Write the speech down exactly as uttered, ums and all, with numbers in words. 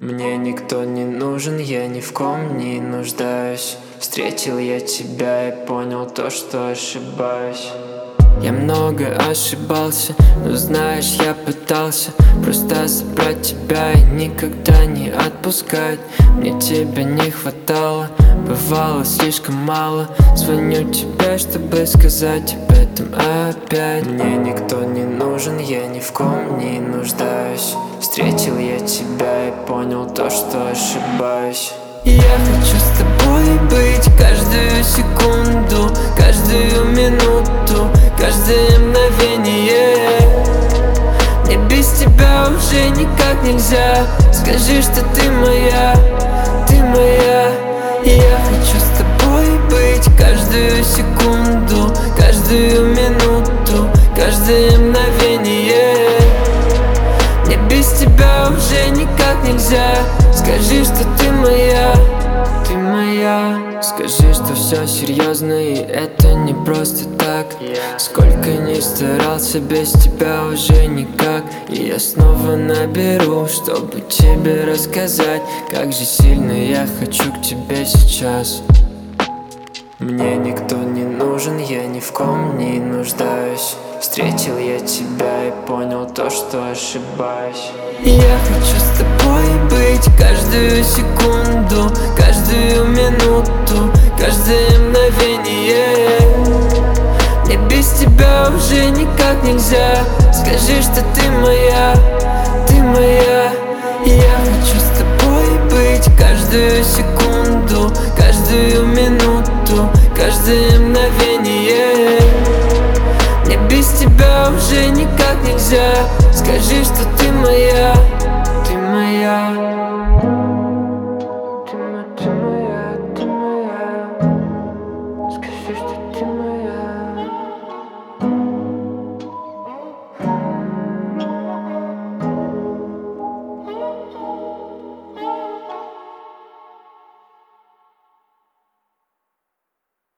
Мне никто не нужен, я ни в ком не нуждаюсь. Встретил я тебя и понял то, что ошибаюсь. Я много ошибался, но знаешь, я пытался просто забрать тебя и никогда не отпускать. Мне тебя не хватало, бывало слишком мало. Звоню тебе, чтобы сказать об этом опять. Мне никто не нужен, я ни в ком не нуждаюсь. Встретил я тебя и понял то, что ошибаюсь. Я хочу с тобой быть каждую секунду, каждую минуту, каждое мгновение. Мне без тебя уже никак нельзя. Скажи, что ты моя, ты моя. Я хочу с тобой быть каждую секунду, каждую минуту, каждое мгновение. Мне без тебя уже никак нельзя. Скажи, что ты моя, ты моя. Скажи, что все серьезно и это не просто так. Сколько ни старался, без тебя уже никак. И я снова наберу, чтобы тебе рассказать, как же сильно я хочу к тебе сейчас. Мне никто не нужен, я ни в ком не нуждаюсь. Встретил я тебя и понял то, что ошибаюсь. Я хочу с тобой быть каждую секунду, каждую минуту, каждое мгновение. Мне без тебя уже никак нельзя. Скажи, что ты моя, ты моя. Я хочу с тобой быть каждую секунду, каждую минуту, каждое мгновение. Мне без тебя уже никак нельзя. Скажи, что ты моя.